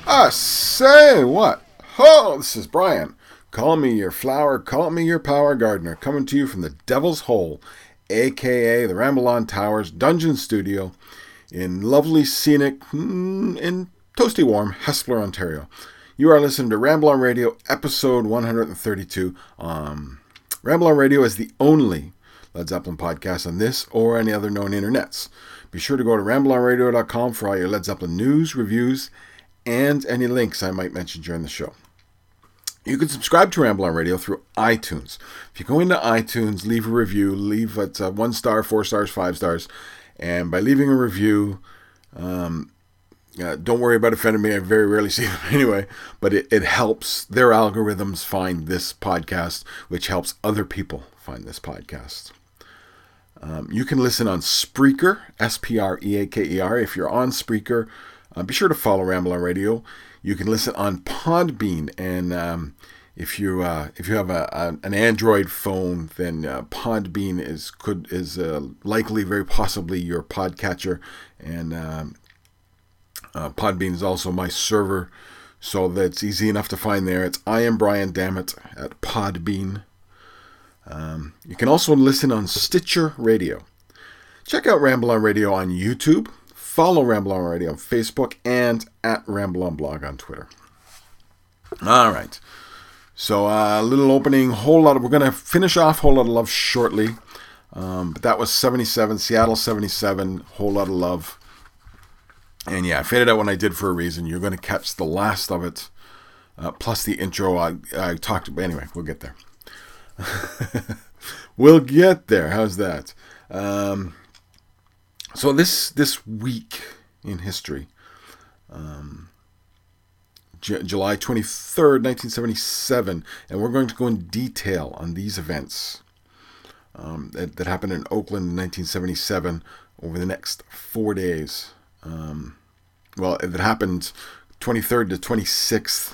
Say what? Oh, this is Brian. Call me your flower, call me your power gardener, coming to you from the Devil's Hole, aka the Ramble On Towers Dungeon Studio in lovely, scenic, in toasty warm Hespeler, Ontario. You are listening to Ramble On Radio, episode 132. Ramble On Radio is the only Led Zeppelin podcast on this or any other known internets. Be sure to go to rambleonradio.com for all your Led Zeppelin news, reviews, and any links I might mention during the show. You can subscribe to Ramble On Radio through iTunes. If you go into iTunes, leave a review, leave it 1 star, 4 stars, 5 stars, and by leaving a review, don't worry about offending me. I very rarely see them anyway, but it helps their algorithms find this podcast, which helps other people find this podcast. You can listen on Spreaker, Spreaker. If you're on Spreaker, be sure to follow Ramble On Radio. You can listen on Podbean, and if you have an Android phone, then Podbean is likely, very possibly, your podcatcher, and Podbean is also my server, so that's easy enough to find there. It's I am Brian Dammit at Podbean. You can also listen on Stitcher Radio. Check out Ramble On Radio on YouTube. Follow Ramble On Radio on Facebook and at Ramble On Blog on Twitter. All right. So a little opening, we're going to finish off Whole Lotta Love shortly. But that was 77, Seattle 77, Whole Lotta Love. And yeah, I faded out when I did for a reason. You're going to catch the last of it, plus the intro I talked about. Anyway, we'll get there. We'll get there. How's that? So this week in history, July 23rd, 1977, and we're going to go in detail on these events that happened in Oakland in 1977 over the next 4 days. It happened 23rd to 26th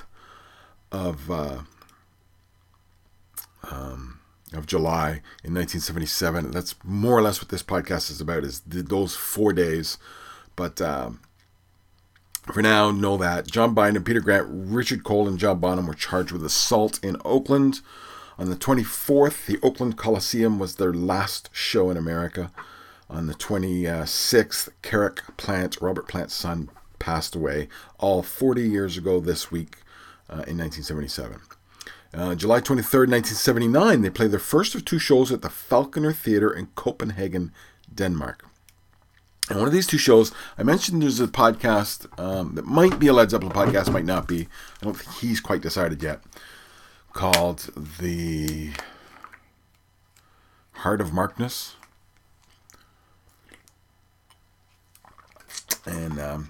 of July in 1977. That's more or less what this podcast is about, is those 4 days. But for now, know that John Biden, Peter Grant, Richard Cole, and John Bonham were charged with assault in Oakland. On the 24th, the Oakland Coliseum was their last show in America. On the 26th, Robert Plant's son, passed away, all 40 years ago this week in 1977. July 23rd, 1979, they played their first of 2 shows at the Falconer Theatre in Copenhagen, Denmark. And one of these 2 shows, I mentioned there's a podcast that might be a Led Zeppelin podcast, might not be. I don't think he's quite decided yet. Called The Heart of Markness. And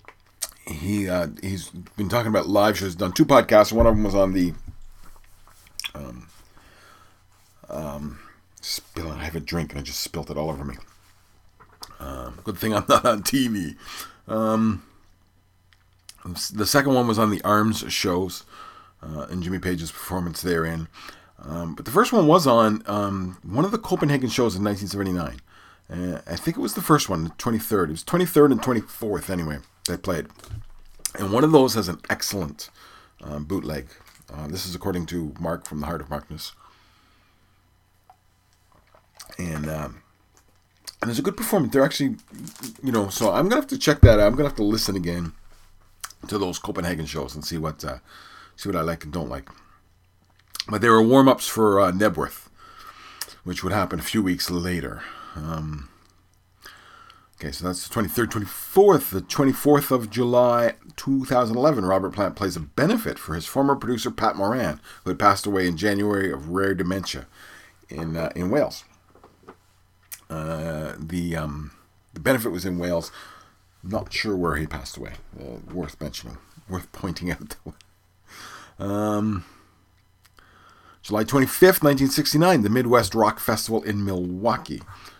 he's been talking about live shows. He's done 2 podcasts. One of them was on the I have a drink and I just spilt it all over me. Good thing I'm not on TV. The second one was on the Arms shows and Jimmy Page's performance therein. But the first one was on one of the Copenhagen shows in 1979. I think it was the first one, the 23rd. It was 23rd and 24th anyway, they played. And one of those has an excellent bootleg. This is according to Mark from The Heart of Markness. And there's a good performance. They're actually, so I'm going to have to check that out. I'm going to have to listen again to those Copenhagen shows and see what I like and don't like. But there were warm-ups for Nebworth, which would happen a few weeks later. Okay, so that's the 23rd, 24th. The 24th of July, 2011, Robert Plant plays a benefit for his former producer, Pat Moran, who had passed away in January of rare dementia in Wales. The benefit was in Wales. Not sure where he passed away. Worth mentioning. Worth pointing out. July 25th, 1969, the Midwest Rock Festival in Milwaukee.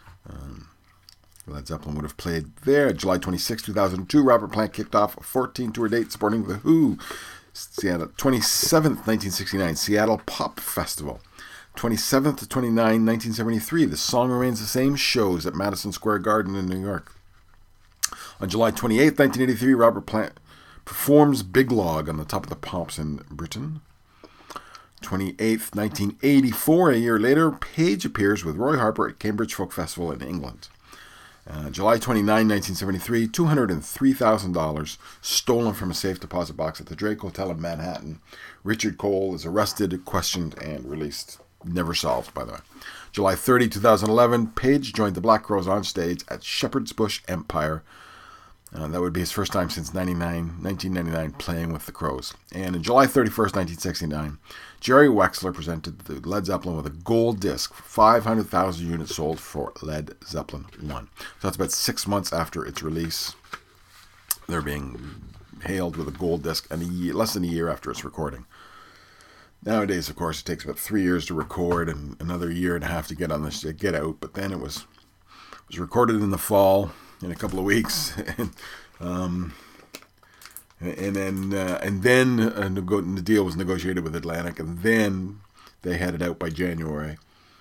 Led Zeppelin would have played there. July 26, 2002, Robert Plant kicked off a 14-tour date supporting The Who. Seattle, 27th, 1969, Seattle Pop Festival. 27th to 29, 1973, The Song Remains the Same shows at Madison Square Garden in New York. On July 28, 1983, Robert Plant performs Big Log on the Top of the Pops in Britain. 28th, 1984, a year later, Page appears with Roy Harper at Cambridge Folk Festival in England. July 29, 1973, $203,000 stolen from a safe deposit box at the Drake Hotel in Manhattan. Richard Cole is arrested, questioned, and released. Never solved, by the way. July 30, 2011, Page joined the Black Crowes on stage at Shepherd's Bush Empire. That would be his first time since 1999 playing with the Crowes. And on July 31st, 1969, Jerry Wexler presented the Led Zeppelin with a gold disc, 500,000 units sold for Led Zeppelin 1. So that's about 6 months after its release. They're being hailed with a gold disc, and less than a year after its recording. Nowadays, of course, it takes about 3 years to record and another year and a half to get out. But then it was recorded in the fall in a couple of weeks, and then the deal was negotiated with Atlantic, and then they had it out by January,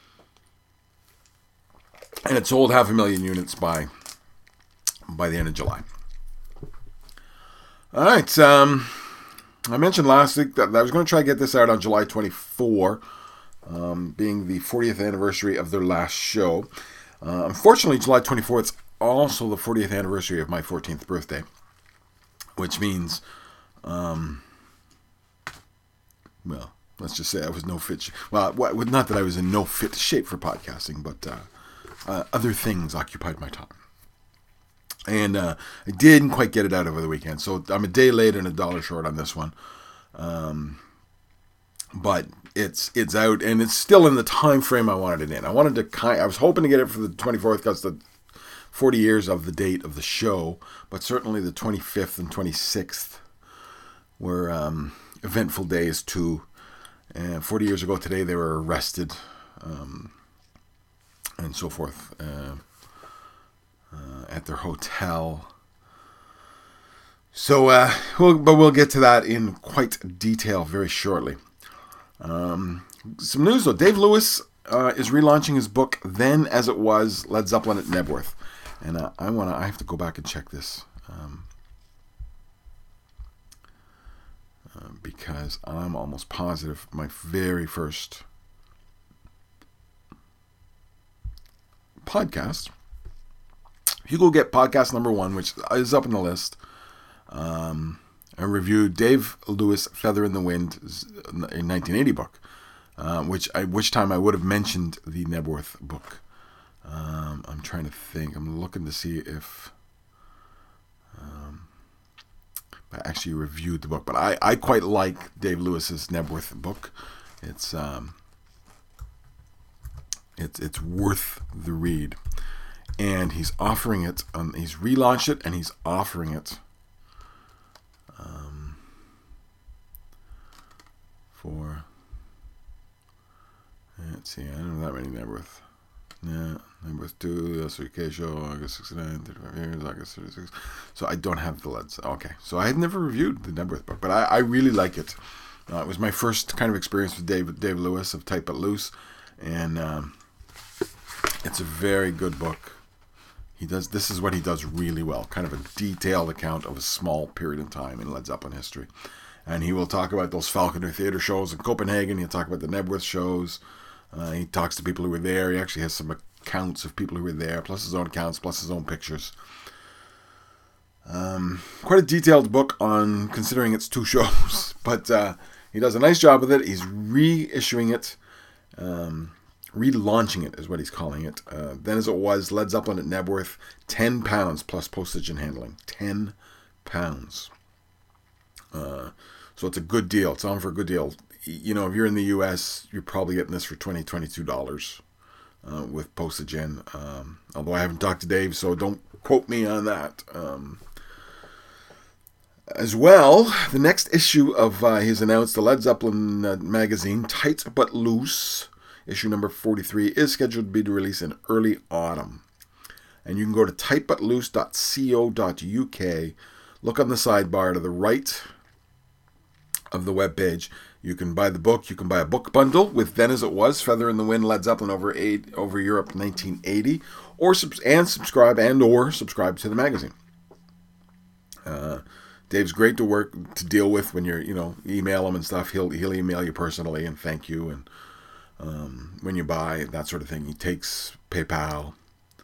and it sold 500,000 units by the end of July. All right, I mentioned last week that I was going to try to get this out on July 24, being the 40th anniversary of their last show. Unfortunately, July 24th is also the 40th anniversary of my 14th birthday, which means, well, let's just say I was no fit. Well, not that I was in no fit shape for podcasting, but other things occupied my time. And I didn't quite get it out over the weekend, so I'm a day late and $1 short on this one. But it's out, and it's still in the time frame I wanted it in. I was hoping to get it for the 24th because the 40 years of the date of the show, but certainly the 25th and 26th were eventful days too. And 40 years ago today, they were arrested and so forth at their hotel. So, we'll get to that in quite detail very shortly. Some news though: Dave Lewis is relaunching his book "Then as It Was: Led Zeppelin at Knebworth," and I have to go back and check this because I'm almost positive my very first podcast. If you go get podcast number 1, which is up on the list, I reviewed Dave Lewis' Feather in the Wind in 1980 book, which time I would have mentioned the Knebworth book. I'm trying to think. I'm looking to see if I actually reviewed the book, but I quite like Dave Lewis's Knebworth book. It's worth the read. And he's offering it, he's relaunched it, and he's offering it for, let's see, I don't know that many Knebworth. Yeah, Knebworth 2, the SVK show, August 69, 35 years, August 36. So I don't have the Leds. Okay, so I had never reviewed the Knebworth book, but I really like it. It was my first kind of experience with Dave Lewis of Tight But Loose, and it's a very good book. This is what he does really well, kind of a detailed account of a small period in time in Led Zeppelin history. And he will talk about those Falconer Theatre shows in Copenhagen. He'll talk about the Knebworth shows. He talks to people who were there. He actually has some accounts of people who were there, plus his own accounts, plus his own pictures. Quite a detailed book on considering it's 2 shows, but he does a nice job with it. He's reissuing it. Relaunching it is what he's calling it. Then as it was, Led Zeppelin at Knebworth, £10 plus postage and handling. £10. So it's a good deal. It's on for a good deal. You know, if you're in the US, you're probably getting this for $20, $22 with postage in. Although I haven't talked to Dave, so don't quote me on that. As well, the next issue of he's announced, the Led Zeppelin magazine, Tight But Loose, issue number 43, is scheduled to be released in early autumn. And you can go to tightbutloose.co.uk, look on the sidebar to the right of the webpage. You can buy the book. You can buy a book bundle with Then As It Was, Feather in the Wind, Led Zeppelin over Europe 1980, or subscribe to the magazine. Dave's great to deal with when you're, email him and stuff. He'll email you personally and thank you, and when you buy, that sort of thing. He takes PayPal.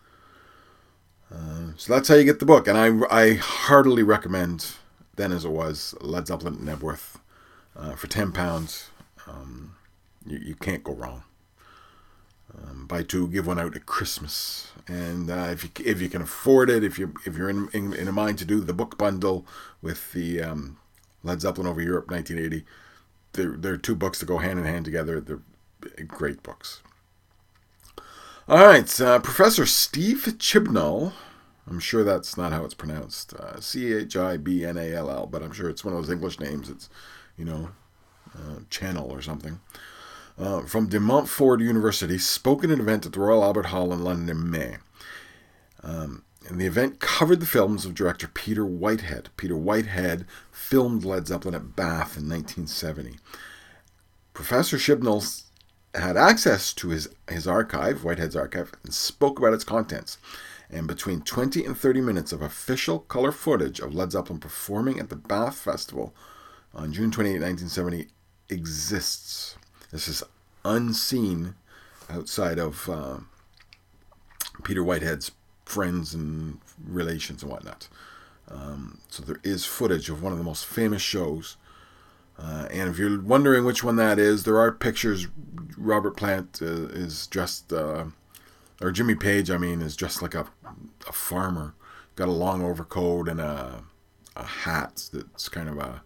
So that's how you get the book, and I heartily recommend Then As It Was, Led Zeppelin at Knebworth, for £10. You can't go wrong. Buy two, give one out at Christmas, and if you can afford it, if you're in a mind to do the book bundle with the Led Zeppelin Over Europe 1980, they're two books that go hand in hand together. They're great books. All right, Professor Steve Chibnall. I'm sure that's not how it's pronounced. Chibnall, but I'm sure it's one of those English names. It's, Channel or something. From De Montfort University, spoke at an event at the Royal Albert Hall in London in May. And the event covered the films of director Peter Whitehead. Peter Whitehead filmed Led Zeppelin at Bath in 1970. Professor Chibnall had access to his archive, Whitehead's archive, and spoke about its contents. And between 20 and 30 minutes of official color footage of Led Zeppelin performing at the Bath Festival on June 28, 1970 exists. This is unseen outside of Peter Whitehead's friends and relations and whatnot. So there is footage of one of the most famous shows. And if you're wondering which one that is, there are pictures. Robert Plant is dressed, or Jimmy Page, is dressed like a farmer. Got a long overcoat and a hat that's kind of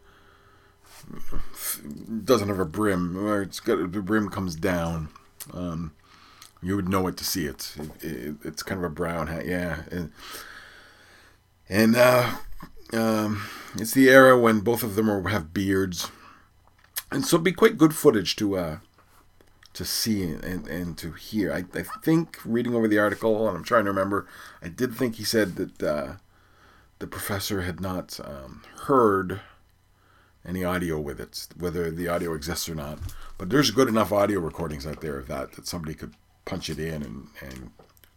doesn't have a brim, or the brim comes down. You would know it to see it. It's kind of a brown hat, yeah. And it's the era when both of them have beards, and so it'd be quite good footage to see and to hear. I think, reading over the article, and I'm trying to remember, I did think he said that the professor had not heard any audio with it, whether the audio exists or not. But there's good enough audio recordings out there of that somebody could punch it in, and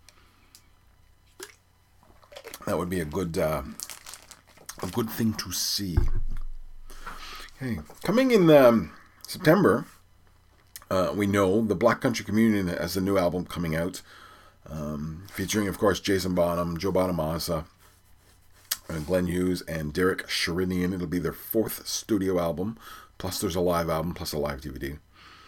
that would be a good thing to see. Okay, coming in September, we know the Black Country Communion has a new album coming out, featuring, of course, Jason Bonham, Joe Bonamassa, Glenn Hughes, and Derek Sherinian. It'll be their fourth studio album, plus there's a live album, plus a live DVD.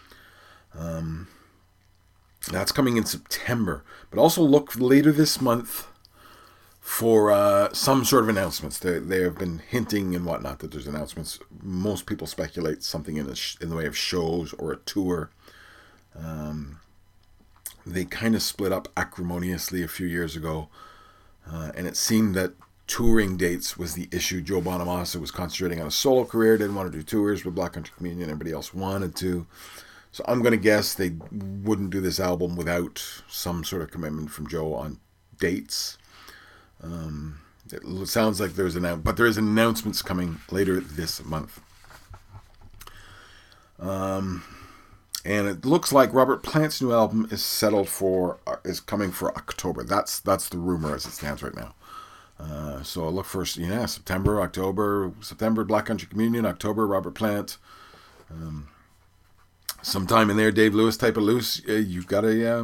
That's coming in September. But also look later this month for some sort of announcements. They have been hinting and whatnot that there's announcements. Most people speculate something in the way of shows or a tour. They kind of split up acrimoniously a few years ago, and it seemed that touring dates was the issue. Joe Bonamassa was concentrating on a solo career, didn't want to do tours with Black Country Communion. Everybody else wanted to. So I'm going to guess they wouldn't do this album without some sort of commitment from Joe on dates. It sounds like there is announcements coming later this month. And it looks like Robert Plant's new album is is coming for October. That's the rumor as it stands right now. So look for September, Black Country Communion, October, Robert Plant. Sometime in there, Dave Lewis, Type of Loose. You've got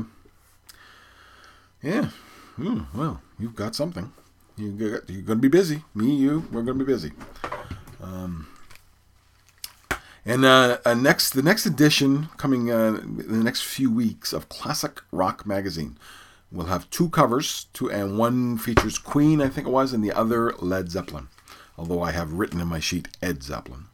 well, you've got something. You're going to be busy. Me, you, we're going to be busy. The next edition coming in the next few weeks of Classic Rock Magazine. We'll have two covers, and one features Queen, I think it was, and the other Led Zeppelin. Although I have written in my sheet Ed Zeppelin.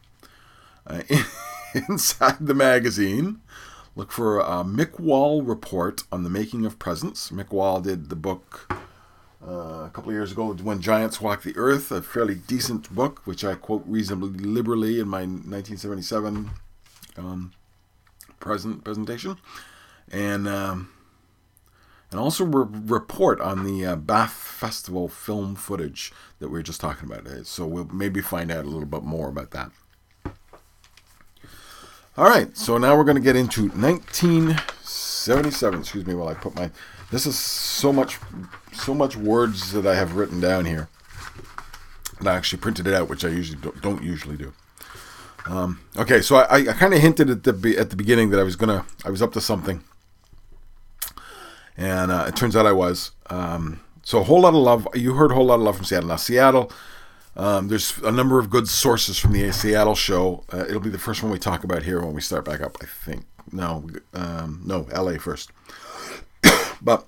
Inside the magazine, look for a Mick Wall report on the making of Presence. Mick Wall did the book a couple of years ago, When Giants Walk the Earth, a fairly decent book, which I quote reasonably liberally in my 1977 presentation. And also report on the Bath Festival film footage that we were just talking about. So we'll maybe find out a little bit more about that. All right, so now we're going to get into 1977. Excuse me while I put this is so much words that I have written down here. And I actually printed it out, which I usually don't usually do. Okay, so I kind of hinted at the beginning that I was up to something, and it turns out I was. So a whole lot of love. You heard a whole lot of love from Seattle. Now Seattle, there's a number of good sources from the Seattle show. It'll be the first one we talk about here when we start back up, I think. No, LA first. But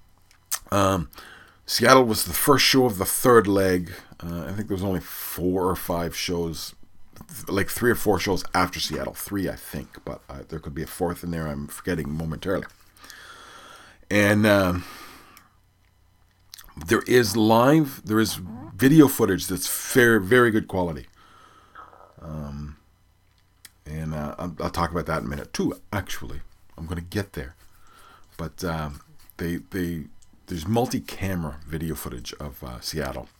Seattle was the first show of the third leg. I think there was only 4 or 5 shows, like 3 or 4 shows after Seattle. 3, I think, but there could be a 4th in there. I'm forgetting momentarily. And there is video footage that's very, very good quality. And I'll talk about that in a minute too. Actually, I'm going to get there. But there's multi-camera video footage of Seattle.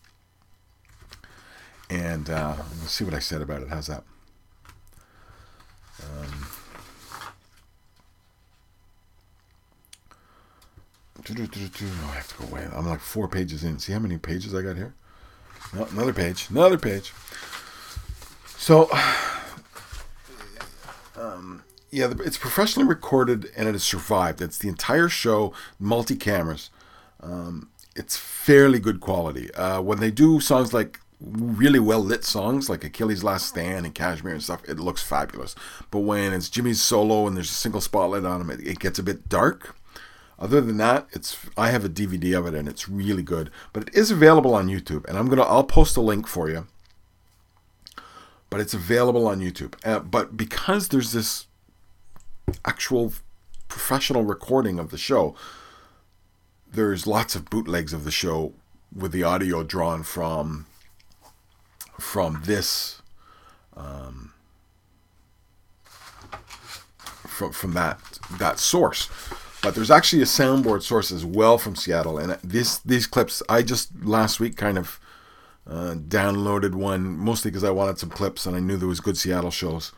And let's see what I said about it. How's that? I have to go away. I'm like 4 pages in. See how many pages I got here? No, another page. So, yeah, it's professionally recorded and it has survived. It's the entire show, multi-cameras. It's fairly good quality. When they do songs like really well lit songs like Achilles' Last Stand and Kashmir and stuff, it looks fabulous. But when it's Jimmy's solo and there's a single spotlight on him, it gets a bit dark. Other than that, I have a DVD of it and it's really good. But it is available on YouTube, and I'll post a link for you. But it's available on YouTube. But because there's this actual professional recording of the show, there's lots of bootlegs of the show with the audio drawn from this from that source. But there's actually a soundboard source as well from Seattle, and these clips I just last week kind of downloaded one, mostly because I wanted some clips and I knew there was good Seattle shows.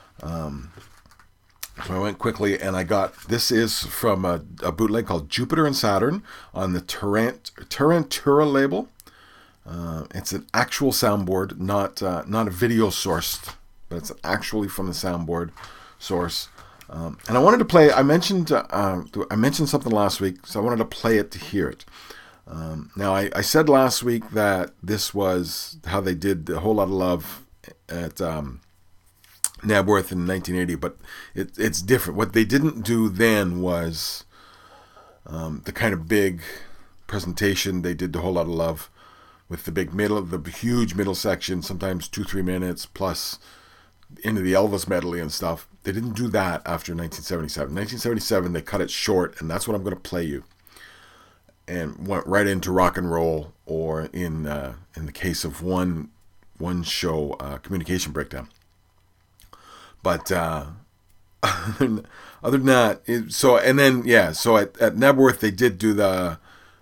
So I went quickly and I got, this is from a bootleg called Jupiter and Saturn on the Tarantura label. It's an actual soundboard, not a video sourced, but it's actually from the soundboard source. And I wanted to play, I mentioned something last week, so I wanted to play it to hear it. Now, I said last week that this was how they did A Whole Lot of Love at Knabworth in 1980, but it's different. What they didn't do then was the kind of big presentation they did to A Whole Lot of Love with the huge middle section, sometimes 2-3 minutes, plus into the Elvis medley and stuff. They didn't do that after 1977. 1977, they cut it short, and that's what I'm going to play you. And went right into rock and roll, or in the case of one show, Communication Breakdown. But other than that, so at Knabworth they did do the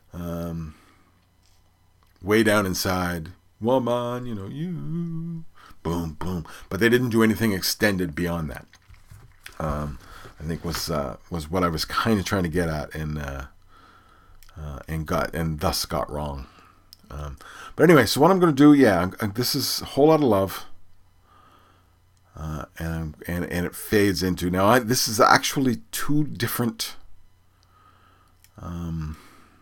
Way Down Inside, Woman, you, boom, boom. But they didn't do anything extended beyond that. I think was what I was kind of trying to get at, and thus got wrong. But anyway, so what I'm going to do, this is A Whole Lot of Love. And it fades into, now this is actually 2 different I'm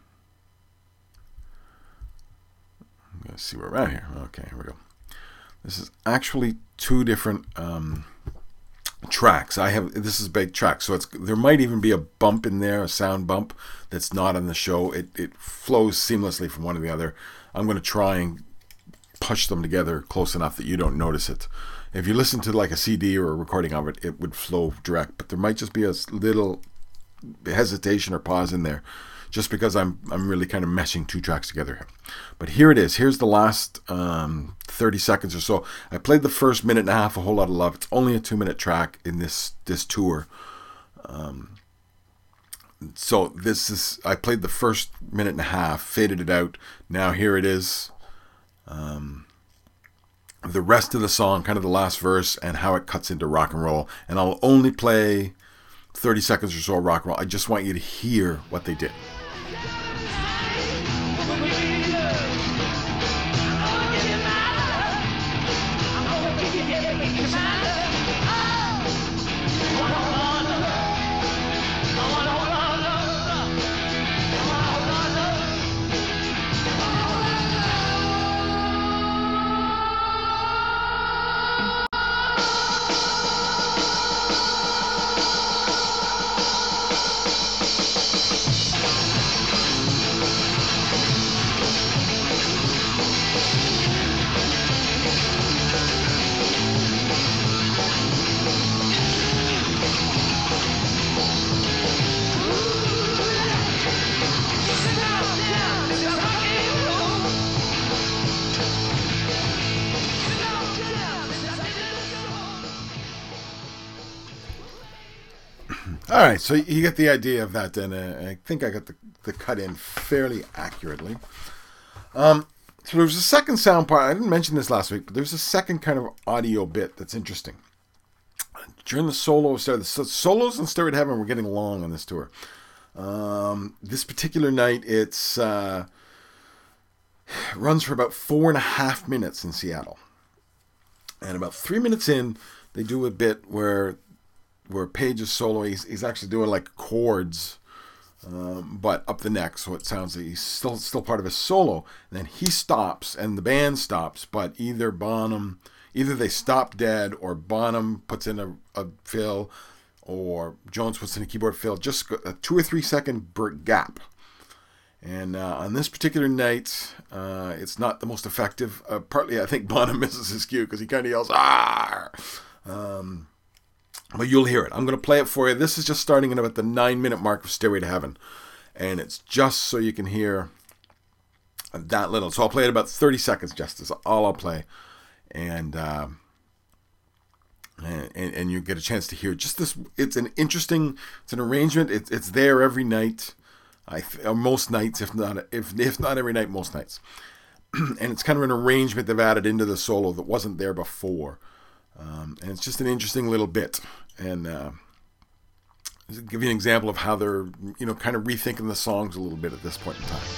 going to see where we're at here. Okay, here we go. This is actually 2 different tracks. This is big tracks, so there might even be a bump in there, a sound bump that's not on the show. It flows seamlessly from one to the other. I'm going to try and push them together close enough that you don't notice it. If you listen to like a CD or a recording of it, it would flow direct, but there might just be a little hesitation or pause in there, just because I'm really kind of meshing 2 tracks together here. But here it is. Here's the last 30 seconds or so. I played the first minute and a half, A Whole Lot of Love. It's only a 2-minute track in this tour. So I played the first minute and a half, faded it out. Now here it is. The rest of the song, kind of the last verse, and how it cuts into rock and roll. And I'll only play 30 seconds or so of rock and roll. I just want you to hear what they did. All right, so you get the idea of that, and I think I got the cut in fairly accurately. So there's a second sound part. I didn't mention this last week, but there's a second kind of audio bit that's interesting. During the solo of the solos in Stairway to Heaven were getting long on this tour. This particular night, it's runs for about 4.5 minutes in Seattle. And about 3 minutes in, they do a bit where Page is solo. He's actually doing like chords, but up the neck, so it sounds like he's still part of his solo. And then he stops, and the band stops, but either they stop dead, or Bonham puts in a fill, or Jones puts in a keyboard fill. Just a 2 or 3 second gap. And on this particular night, it's not the most effective. Partly, I think Bonham misses his cue because he kind of yells, "Ah!" But you'll hear it. I'm going to play it for you. This is just starting at about the 9-minute mark of Stairway to Heaven. And it's just so you can hear that little. So I'll play it about 30 seconds, just as all I'll play. And you get a chance to hear just this. It's an arrangement. It's there every night. Or most nights, if not every night, most nights. And it's kind of an arrangement they've added into the solo that wasn't there before. And it's just an interesting little bit. And I'll give you an example of how they're, kind of rethinking the songs a little bit at this point in time.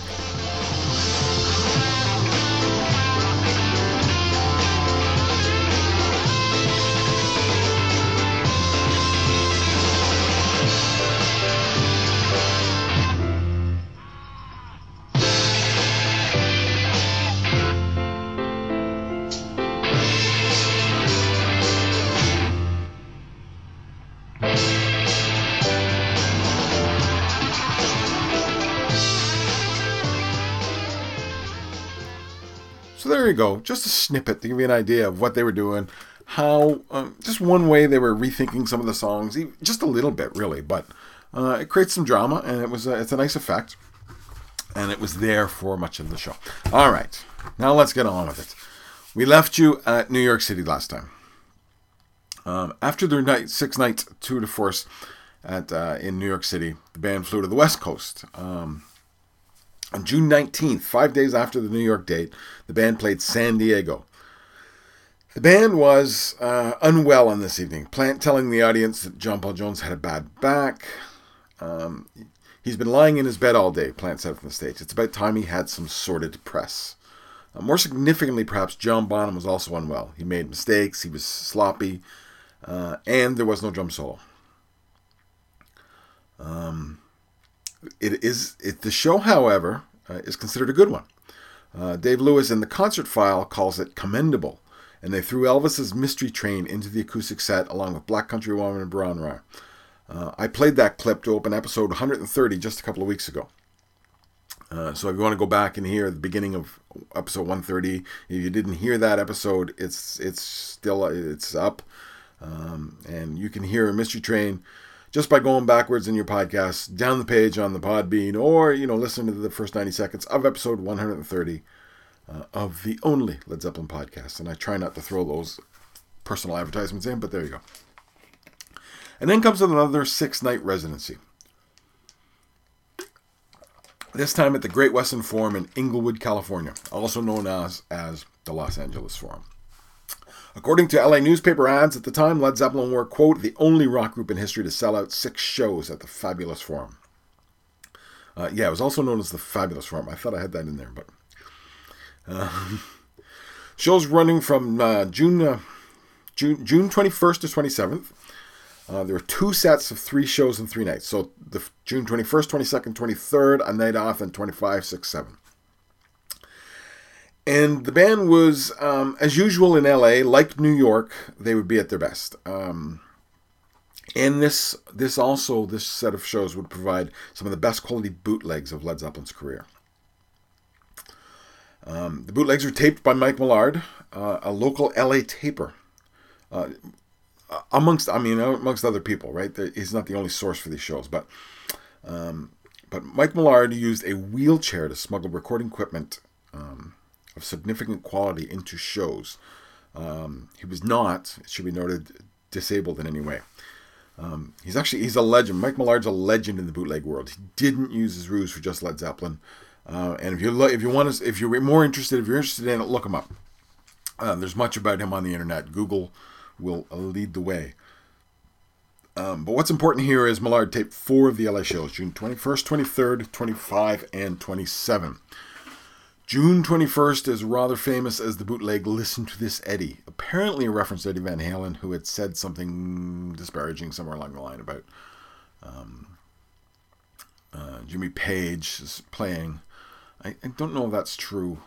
So there you go, just a snippet to give you an idea of what they were doing, how, just one way they were rethinking some of the songs, just a little bit really, but it creates some drama, and it's a nice effect, and it was there for much of the show. All right, now let's get on with it. We left you at New York City last time. After their 6-night tour de force in New York City, the band flew to the West Coast. On June 19th, 5 days after the New York date, the band played San Diego. The band was unwell on this evening. Plant telling the audience that John Paul Jones had a bad back. He's been lying in his bed all day, Plant said from the stage. It's about time he had some sordid press. More significantly, perhaps, John Bonham was also unwell. He made mistakes, he was sloppy, and there was no drum solo. The show, however, is considered a good one. Dave Lewis in the concert file calls it commendable, and they threw Elvis's Mystery Train into the acoustic set along with Black Country Woman and Bron-Y. I played that clip to open episode 130 just a couple of weeks ago. So if you want to go back and hear the beginning of episode 130, if you didn't hear that episode, it's up, and you can hear Mystery Train just by going backwards in your podcast, down the page on the Podbean, or, listen to the first 90 seconds of episode 130 of the only Led Zeppelin podcast. And I try not to throw those personal advertisements in, but there you go. And then comes another 6-night residency. This time at the Great Western Forum in Inglewood, California, also known as the Los Angeles Forum. According to LA newspaper ads at the time, Led Zeppelin were, quote, the only rock group in history to sell out 6 shows at the Fabulous Forum. It was also known as the Fabulous Forum. I thought I had that in there, but... shows running from June June 21st to 27th. There were 2 sets of 3 shows and 3 nights. So the June 21st, 22nd, 23rd, a night off, and 25, 6, 7. And the band was, as usual in LA, like New York, they would be at their best. And this set of shows would provide some of the best quality bootlegs of Led Zeppelin's career. The bootlegs were taped by Mike Millard, a local LA taper. Amongst other people, right? He's not the only source for these shows, but Mike Millard used a wheelchair to smuggle recording equipment of significant quality into shows. He was not, it should be noted, disabled in any way. He's a legend. Mike Millard's a legend in the bootleg world. He didn't use his ruse for just Led Zeppelin. And if you're more interested, if you're interested in it, look him up. There's much about him on the internet. Google will lead the way. But what's important here is Millard taped 4 of the LA shows, June 21st, 23rd, 25, and 27. June 21st is rather famous as the bootleg Listen to This Eddie, apparently a reference to Eddie Van Halen, who had said something disparaging somewhere along the line about Jimmy Page is playing. I don't know if that's true.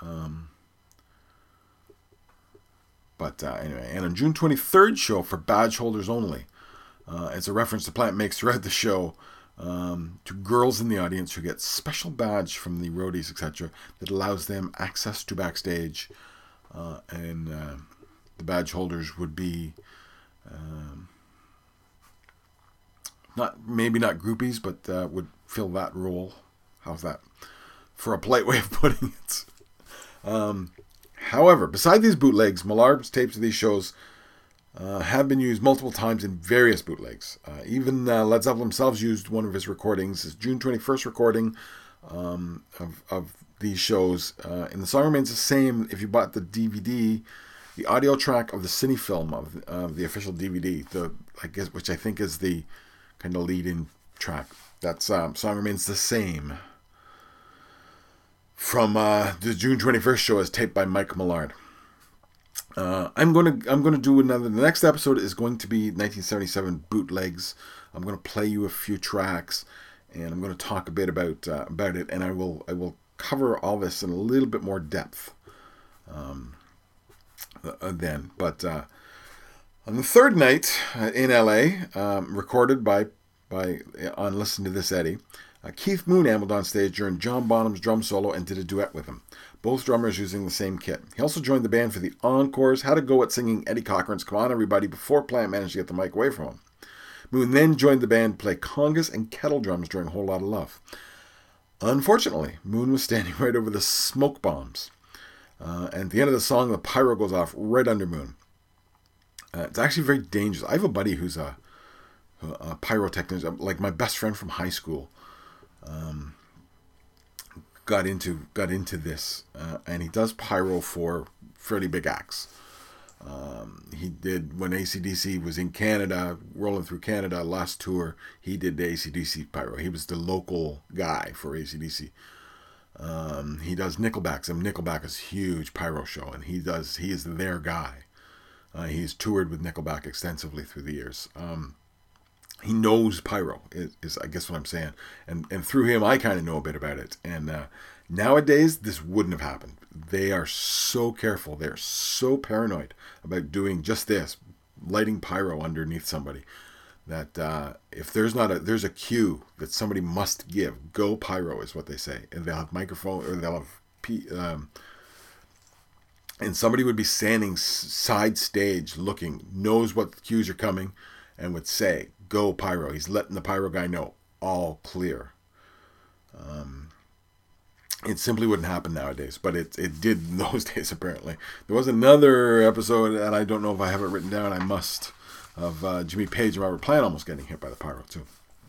But anyway, and on June 23rd show for badge holders only, it's a reference the plant makes throughout the show to girls in the audience who get special badge from the roadies, etc., that allows them access to backstage. And the badge holders would be not groupies, but would fill that role. How's that? For a polite way of putting it. However, beside these bootlegs, Millard's tapes of these shows have been used multiple times in various bootlegs. Even Led Zeppelin themselves used one of his recordings, his June 21st recording of these shows. And the song remains the same if you bought the DVD, the audio track of the cine film of the official DVD, which I think is the kind of lead-in track. That song remains the same from the June 21st show as taped by Mike Millard. I'm going to do another. The next episode is going to be 1977 bootlegs. I'm going to play you a few tracks, and I'm going to talk a bit about it, and I will cover all this in a little bit more depth then. But on the third night in LA, recorded on Listen to This Eddie, Keith Moon ambled on stage during John Bonham's drum solo and did a duet with him, both drummers using the same kit. He also joined the band for the encores, had a go at singing Eddie Cochran's Come On Everybody before Plant managed to get the mic away from him. Moon then joined the band to play congas and kettle drums during Whole Lotta Love. Unfortunately, Moon was standing right over the smoke bombs. And at the end of the song, the pyro goes off right under Moon. It's actually very dangerous. I have a buddy who's a pyrotechnician, like my best friend from high school. Got into this, and he does pyro for fairly big acts. He did when AC/DC was in Canada, rolling through Canada last tour. He did the AC/DC pyro. He was the local guy for AC/DC. He does Nickelback. Nickelback is a huge pyro show, and he is their guy. He's toured with Nickelback extensively through the years. He knows pyro, is I guess what I'm saying. And through him, I kind of know a bit about it. And nowadays, this wouldn't have happened. They are so careful. They're so paranoid about doing just this, lighting pyro underneath somebody, that if there's a cue that somebody must give, go pyro is what they say. And they'll have microphone, or they'll have... and somebody would be standing side stage looking, knows what cues are coming, and would say, go pyro. He's letting the pyro guy know, all clear. It simply wouldn't happen nowadays, but it did in those days, apparently. There was another episode, and I don't know if I have it written down, I must, of Jimmy Page and Robert Plant almost getting hit by the pyro, too.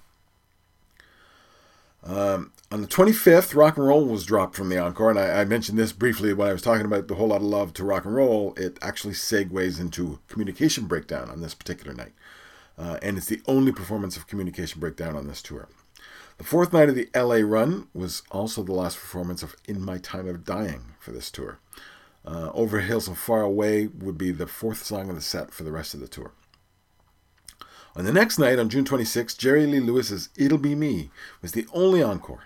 On the 25th, Rock and Roll was dropped from the encore, and I mentioned this briefly when I was talking about the Whole Lotta Love to Rock and Roll. It actually segues into Communication Breakdown on this particular night. And it's the only performance of Communication Breakdown on this tour. The fourth night of the LA run was also the last performance of In My Time of Dying for this tour. Over Hills and Far Away would be the fourth song of the set for the rest of the tour. On the next night, on June 26th, Jerry Lee Lewis's It'll Be Me was the only encore.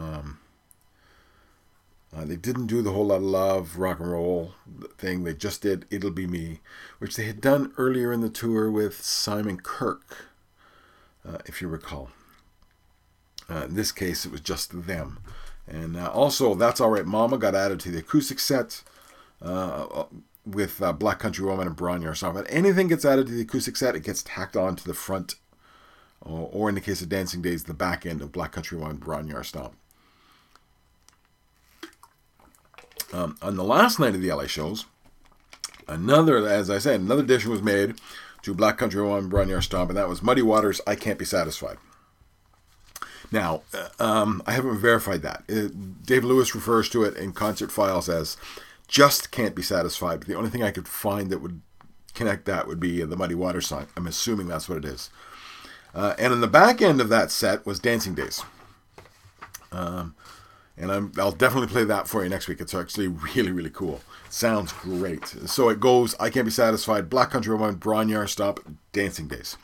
They didn't do the Whole Lotta Love, rock and roll thing. They just did It'll Be Me, which they had done earlier in the tour with Simon Kirke, if you recall. In this case, it was just them. And also, That's All Right Mama got added to the acoustic set with Black Country Woman and Bron-Y-Aur Stomp. But anything gets added to the acoustic set, it gets tacked on to the front, or in the case of Dancing Days, the back end of Black Country Woman and Bron-Y-Aur Stomp. On the last night of the LA shows, another addition was made to Black Country Woman and Bron-Y-Aur Stomp, and that was Muddy Waters' I Can't Be Satisfied. Now, I haven't verified that. Dave Lewis refers to it in concert files as Just Can't Be Satisfied. But the only thing I could find that would connect that would be the Muddy Waters song. I'm assuming that's what it is. And on the back end of that set was Dancing Days. And I'll definitely play that for you next week. It's actually really, really cool. Sounds great. So it goes, I Can't Be Satisfied, Black Country Woman, Bron-Y-Aur Stomp, Dancing Days.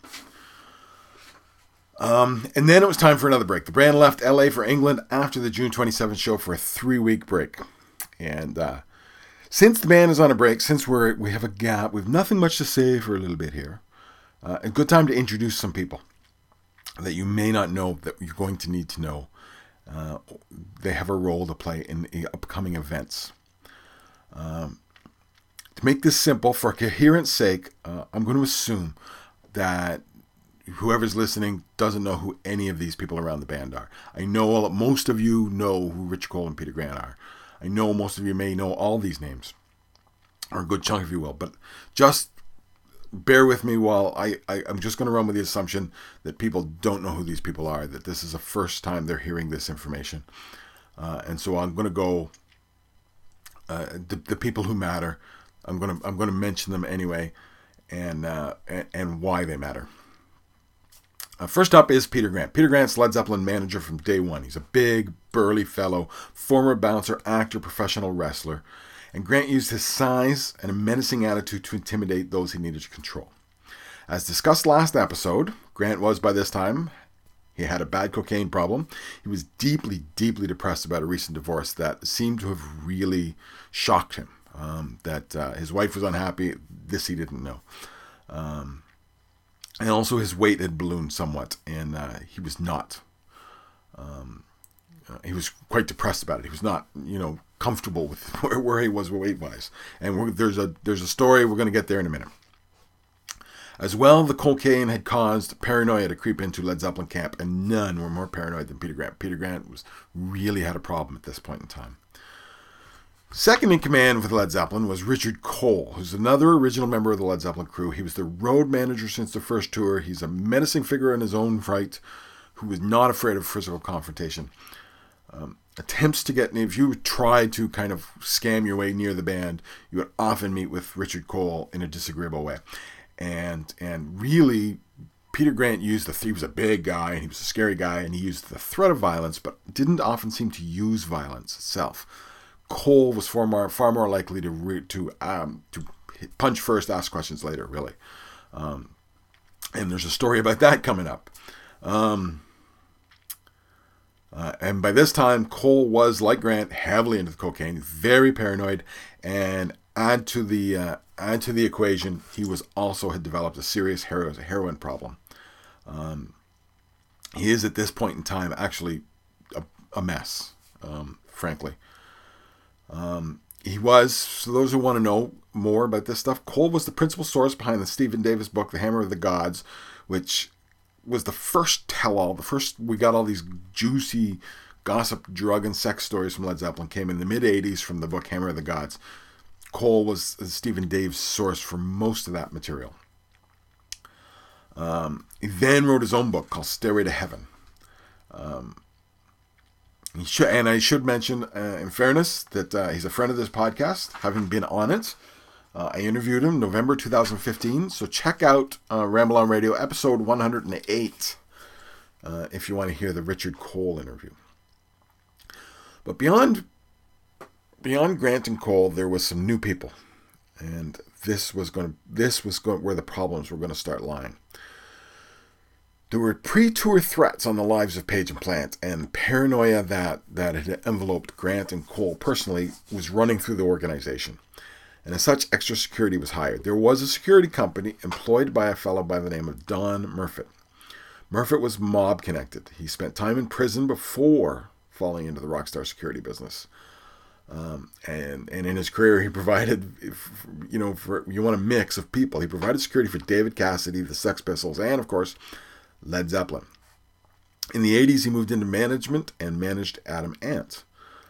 And then it was time for another break. The band left LA for England after the June 27th show for a 3-week break. And since the band is on a break, since we have a gap, we have nothing much to say for a little bit here. A good time to introduce some people that you may not know that you're going to need to know. They have a role to play in the upcoming events. To make this simple, for coherence sake, I'm going to assume that whoever's listening doesn't know who any of these people around the band are. I know most of you know who Richard Cole and Peter Grant are. I know most of you may know all these names, or a good chunk of you will, but just bear with me while I'm just going to run with the assumption that people don't know who these people are, that this is the first time they're hearing this information. And so I'm going to go, the people who matter, I'm going to mention them anyway, and why they matter. First up is Peter Grant. Peter Grant's Led Zeppelin manager from day one. He's a big, burly fellow, former bouncer, actor, professional wrestler. And Grant used his size and a menacing attitude to intimidate those he needed to control. As discussed last episode, Grant was, by this time, he had a bad cocaine problem. He was deeply, deeply depressed about a recent divorce that seemed to have really shocked him. That his wife was unhappy. This he didn't know. And also his weight had ballooned somewhat, and he was not. He was quite depressed about it. He was not, comfortable with where he was weight-wise. And there's a story, we're going to get there in a minute. As well, the cocaine had caused paranoia to creep into Led Zeppelin camp, and none were more paranoid than Peter Grant. Peter Grant really had a problem at this point in time. Second in command with Led Zeppelin was Richard Cole, who's another original member of the Led Zeppelin crew. He was the road manager since the first tour. He's a menacing figure in his own right, who was not afraid of physical confrontation. Attempts to get, if you try to kind of scam your way near the band, you would often meet with Richard Cole in a disagreeable way. And really, Peter Grant he was a big guy, and he was a scary guy, and he used the threat of violence, but didn't often seem to use violence itself. Cole was far more likely to punch first, ask questions later, really. And there's a story about that coming up. And by this time, Cole was, like Grant, heavily into the cocaine, very paranoid, and add to the equation, he had developed a serious heroin problem. He is at this point in time actually a mess, frankly. He was, so those who want to know more about this stuff, Cole was the principal source behind the Stephen Davis book, The Hammer of the Gods, which was the first tell-all. We got all these juicy gossip, drug, and sex stories from Led Zeppelin came in the mid-'80s from the book Hammer of the Gods. Cole was Stephen Dave's source for most of that material. He then wrote his own book called Stairway to Heaven. And I should mention, in fairness, that he's a friend of this podcast, having been on it. I interviewed him November 2015, so check out Ramble On Radio, episode 108, if you want to hear the Richard Cole interview. But beyond beyond Grant and Cole, there was some new people, and this was where the problems were going to start lying. There were pre-tour threats on the lives of Page and Plant, and paranoia that had enveloped Grant and Cole personally was running through the organization. And as such, extra security was hired. There was a security company employed by a fellow by the name of Don Murfitt. Murfitt was mob connected. He spent time in prison before falling into the rockstar security business. And in his career, he provided, for you want a mix of people. He provided security for David Cassidy, the Sex Pistols, and of course, Led Zeppelin. In the 80s, he moved into management and managed Adam Ant.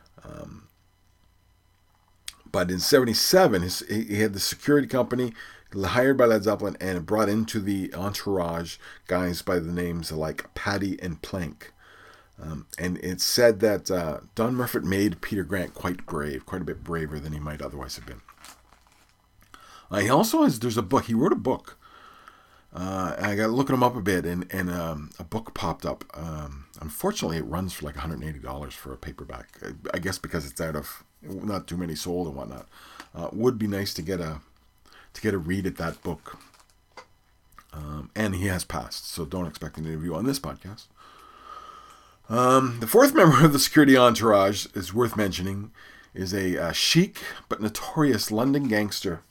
But in 77, he had the security company hired by Led Zeppelin and brought into the entourage guys by the names like Paddy and Plank. And it's said that Don Murfitt made Peter Grant quite a bit braver than he might otherwise have been. He also there's a book. He wrote a book. I got looking him up a bit, and a book popped up. Unfortunately, it runs for like $180 for a paperback. I guess because it's out of not too many sold and whatnot. Would be nice to get a read at that book. And he has passed, so don't expect an interview on this podcast. The fourth member of the security entourage is worth mentioning is a chic but notorious London gangster,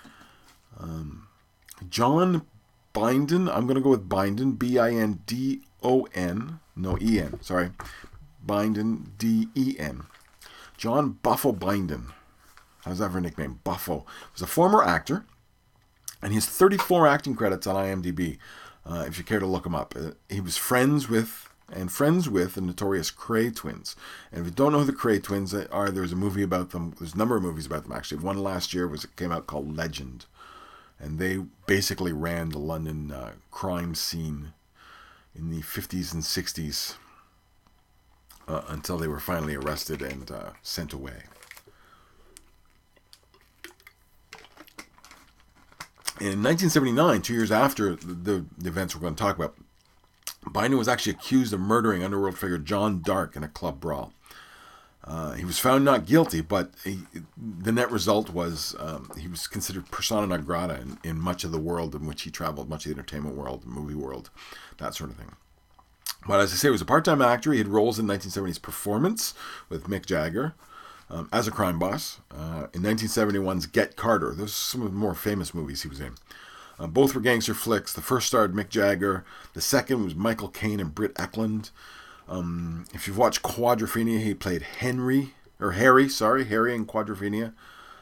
John Bindon. I'm going to go with Bindon, Bindon, no E-N, sorry, Bindon, D-E-N. John Buffo Bindon. How's that for a nickname? Buffo. Was a former actor, and he has 34 acting credits on IMDb, if you care to look him up. He was friends with the notorious Kray twins. And if you don't know who the Kray twins are, there's a movie about them. There's a number of movies about them, actually. One last year came out called Legend. And they basically ran the London crime scene in the 50s and 60s until they were finally arrested and sent away. In 1979, 2 years after the events we're going to talk about, Bindon was actually accused of murdering underworld figure John Dark in a club brawl. He was found not guilty, but the net result was he was considered persona non grata in much of the world in which he traveled, much of the entertainment world, movie world, that sort of thing. But as I say, he was a part-time actor. He had roles in 1970's Performance with Mick Jagger as a crime boss. In 1971's Get Carter. Those are some of the more famous movies he was in. Both were gangster flicks. The first starred Mick Jagger. The second was Michael Caine and Britt Eklund. If you've watched Quadrophenia, he played Harry in Quadrophenia.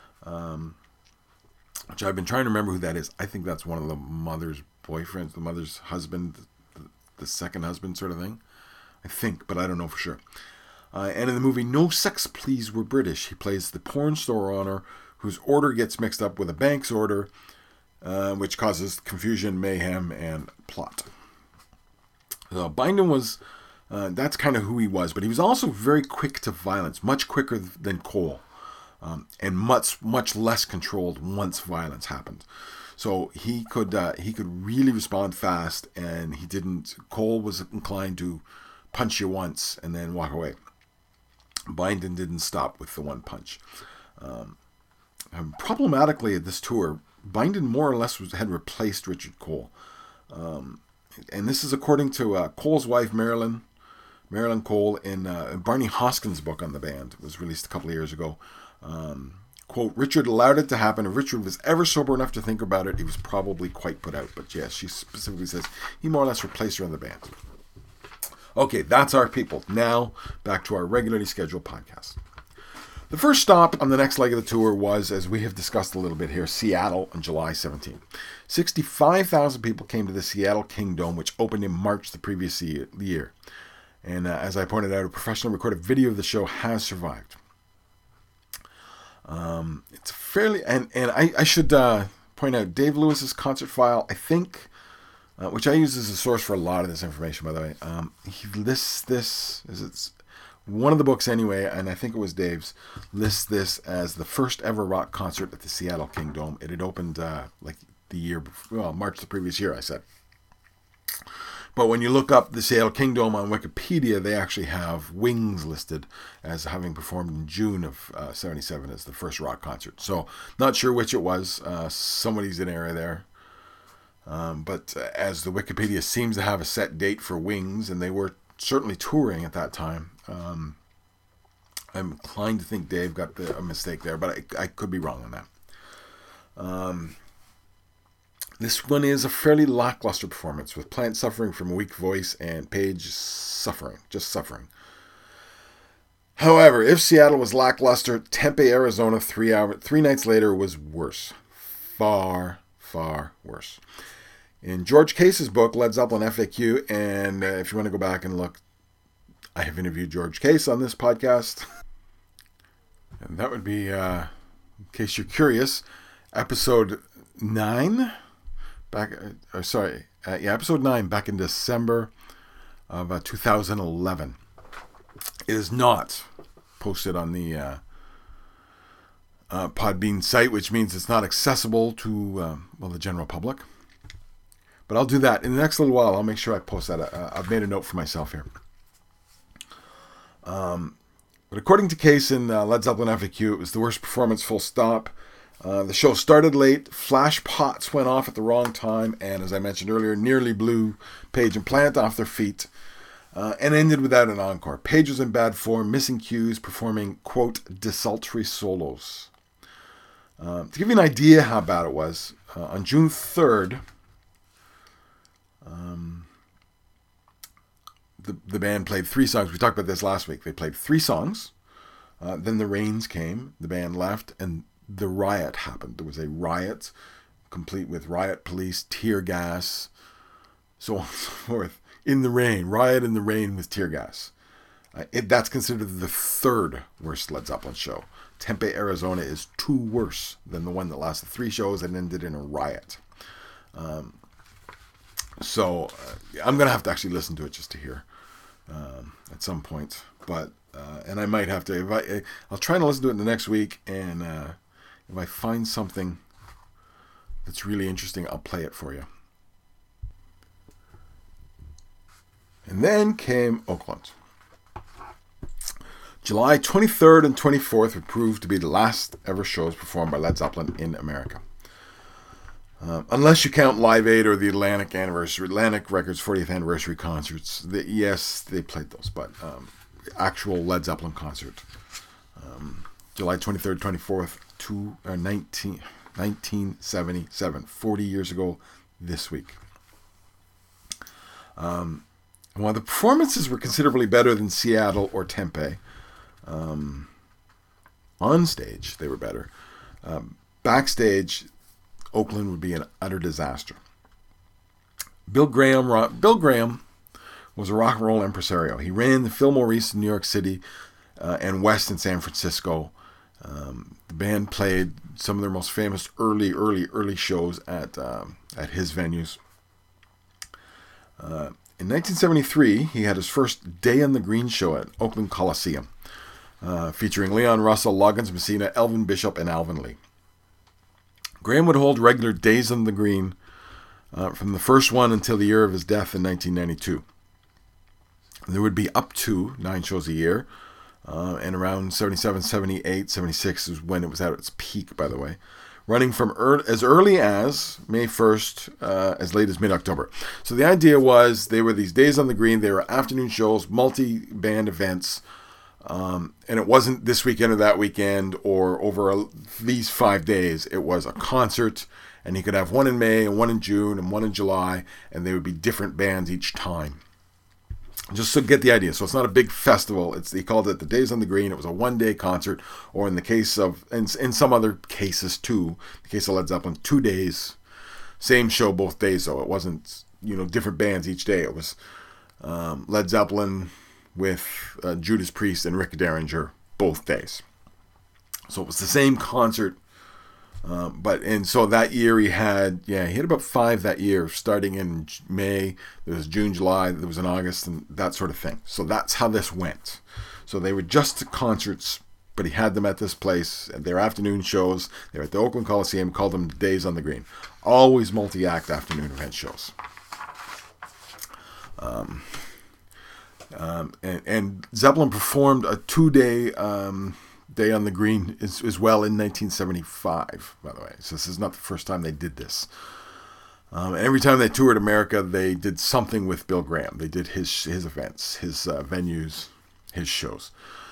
Which I've been trying to remember who that is. I think that's one of the mother's boyfriends, the mother's husband, the second husband sort of thing. I think, but I don't know for sure. And in the movie No Sex Please We're British, he plays the porn store owner whose order gets mixed up with a bank's order, which causes confusion, mayhem, and plot. So Bindon was, that's kind of who he was, but he was also very quick to violence, much quicker than Cole, and much less controlled once violence happened. So he could really respond fast, and he didn't. Cole was inclined to punch you once and then walk away. Bindon didn't stop with the one punch. Problematically at this tour, Bindon more or less had replaced Richard Cole. And this is according to Cole's wife, Marilyn Cole, in Barney Hoskins' book on the band. It was released a couple of years ago. Quote, Richard allowed it to happen. If Richard was ever sober enough to think about it, he was probably quite put out. But yes, she specifically says he more or less replaced her in the band. Okay, that's our people. Now, back to our regularly scheduled podcast. The first stop on the next leg of the tour was, as we have discussed a little bit here, Seattle on July 17. 65,000 people came to the Seattle Kingdome, which opened in March the previous year. And as I pointed out, a professional recorded video of the show has survived. It's fairly, and I should point out Dave Lewis's concert file, I think, which I use as a source for a lot of this information, by the way. He lists this, it's one of the books anyway, and I think it was Dave's, lists this as the first ever rock concert at the Seattle Kingdome. It had opened like the year before, March the previous year, I said. But when you look up the Seattle Kingdome on Wikipedia, they actually have Wings listed as having performed in June of 77 as the first rock concert. So not sure which it was. Somebody's in error there. But as the Wikipedia seems to have a set date for Wings, and they were certainly touring at that time, I'm inclined to think Dave got a mistake there, but I could be wrong on that. This one is a fairly lackluster performance, with Plant suffering from a weak voice and Page just suffering. However, if Seattle was lackluster, Tempe, Arizona, 3 nights later was worse. Far, far worse. In George Case's book, Led Zeppelin FAQ, and if you want to go back and look, I have interviewed George Case on this podcast. And that would be, in case you're curious, episode 9. Episode 9 back in December of 2011. It is not posted on the Podbean site, which means it's not accessible to the general public. But I'll do that in the next little while. I'll make sure I post that. I've made a note for myself here. But according to Case in Led Zeppelin FAQ, it was the worst performance, full stop. The show started late, flash pots went off at the wrong time, and as I mentioned earlier, nearly blew Page and Plant off their feet, and ended without an encore. Page was in bad form, missing cues, performing, quote, desultory solos. To give you an idea how bad it was, on June 3rd, the band played 3 songs. We talked about this last week. They played 3 songs, then the rains came, the band left, and the riot happened. There was a riot, complete with riot police, tear gas, so on and so forth. In the rain, riot in the rain with tear gas. That's considered the 3rd worst Led Zeppelin show. Tempe, Arizona is 2 worse than the one that lasted 3 shows and ended in a riot. So I'm going to have to actually listen to it just to hear at some point. But and I might have to. I'll try to listen to it in the next week, and if I find something that's really interesting, I'll play it for you. And then came Oakland. July 23rd and 24th would prove to be the last ever shows performed by Led Zeppelin in America. Unless you count Live Aid or the Atlantic Records 40th anniversary concerts. Yes, they played those, but actual Led Zeppelin concert. July 23rd, 24th, 1977, 40 years ago this week. While the performances were considerably better than Seattle or Tempe, on stage they were better. Backstage, Oakland would be an utter disaster. Bill Graham was a rock and roll impresario. He ran the Fillmore East in New York City and West in San Francisco. The band played some of their most famous early shows at his venues. In 1973, he had his first Day on the Green show at Oakland Coliseum, featuring Leon Russell, Loggins Messina, Elvin Bishop, and Alvin Lee. Graham would hold regular Days on the Green from the first one until the year of his death in 1992. There would be up to 9 shows a year, and around 77, 78, 76 is when it was at its peak, by the way, running from as early as May 1st, as late as mid-October. So the idea was they were these Days on the Green, they were afternoon shows, multi-band events, and it wasn't this weekend or that weekend or over these 5 days. It was a concert, and you could have one in May and one in June and one in July, and they would be different bands each time. Just to get the idea. So it's not a big festival. He called it the Days on the Green. It was a one-day concert, or in the case of, in some other cases too, the case of Led Zeppelin, 2 days. Same show both days, though. It wasn't, different bands each day. It was Led Zeppelin with Judas Priest and Rick Derringer both days. So it was the same concert. So that year he had about 5 that year, starting in May. There was June, July, there was in August, and that sort of thing. So that's how this went. So they were just concerts, but he had them at this place. Their afternoon shows. They were at the Oakland Coliseum, called them Days on the Green. Always multi-act afternoon event shows. And Zeppelin performed a 2-day Day on the Green as well in 1975, by the way. So this is not the first time they did this. Every time they toured America, they did something with Bill Graham. They did his events, his venues, his shows.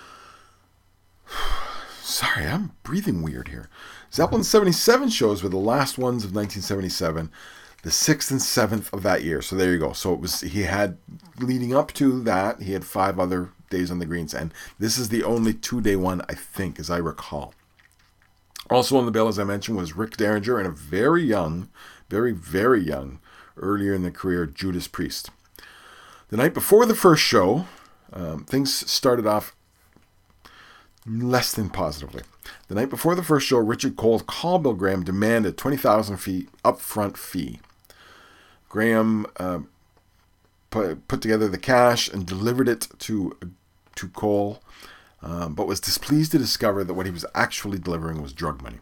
Sorry, I'm breathing weird here. Zeppelin's 77 shows were the last ones of 1977, the 6th and 7th of that year. So there you go. So it was, he had, leading up to that, he had 5 other Days on the Greens, and this is the only 2-day one, I think, as I recall. Also on the bill, as I mentioned, was Rick Derringer and a very young, very, very young, earlier in the career, Judas Priest. The night before the first show, things started off less than positively. The night before the first show, Richard Cole called Bill Graham, demanded $20,000 upfront fee. Graham put together the cash and delivered it to Cole, but was displeased to discover that what he was actually delivering was drug money.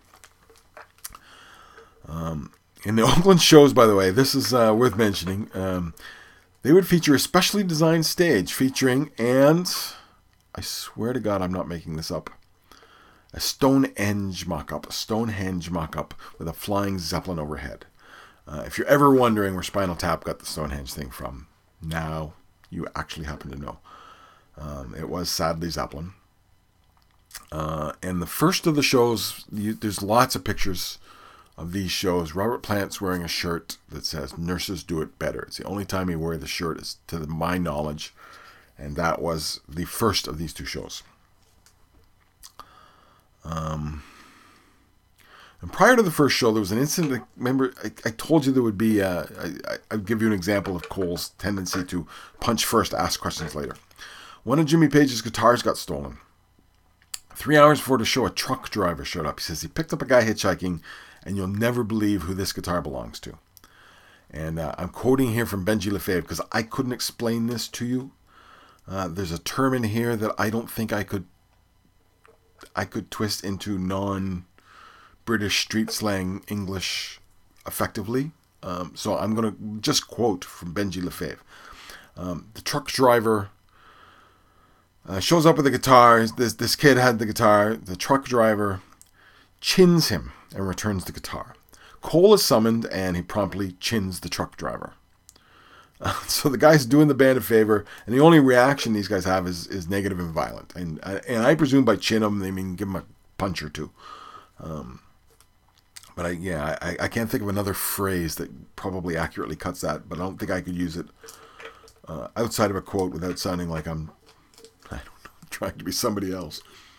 In the Oakland shows, by the way, this is worth mentioning, they would feature a specially designed stage featuring, and I swear to God I'm not making this up, a Stonehenge mock-up with a flying Zeppelin overhead. If you're ever wondering where Spinal Tap got the Stonehenge thing from, now you actually happen to know. It was sadly Zeppelin. And the first of the shows, there's lots of pictures of these shows. Robert Plant's wearing a shirt that says "Nurses Do It Better." It's the only time he wore the shirt, is to my knowledge, and that was the first of these 2 shows. And prior to the first show, there was an incident. Remember, I told you there would be. I'll give you an example of Cole's tendency to punch first, ask questions later. One of Jimmy Page's guitars got stolen. 3 hours before the show, a truck driver showed up. He says he picked up a guy hitchhiking, and you'll never believe who this guitar belongs to. And I'm quoting here from Benji Lefebvre because I couldn't explain this to you. There's a term in here that I don't think I could twist into non-British street slang English effectively. So I'm going to just quote from Benji Lefebvre. The truck driver shows up with the guitar. This kid had the guitar. The truck driver chins him and returns the guitar. Cole is summoned, and he promptly chins the truck driver. So the guy's doing the band a favor, and the only reaction these guys have is negative and violent. And I presume by chin him, they mean give him a punch or two. But I can't think of another phrase that probably accurately cuts that, but I don't think I could use it outside of a quote without sounding like I'm trying to be somebody else.